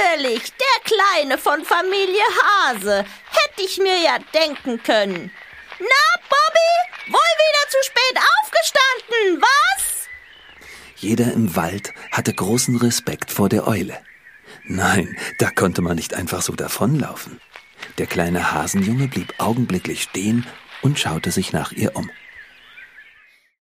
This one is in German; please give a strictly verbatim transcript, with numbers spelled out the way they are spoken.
Natürlich, der Kleine von Familie Hase. Hätte ich mir ja denken können. Na, Bobby, wohl wieder zu spät aufgestanden, was? Jeder im Wald hatte großen Respekt vor der Eule. Nein, da konnte man nicht einfach so davonlaufen. Der kleine Hasenjunge blieb augenblicklich stehen und schaute sich nach ihr um.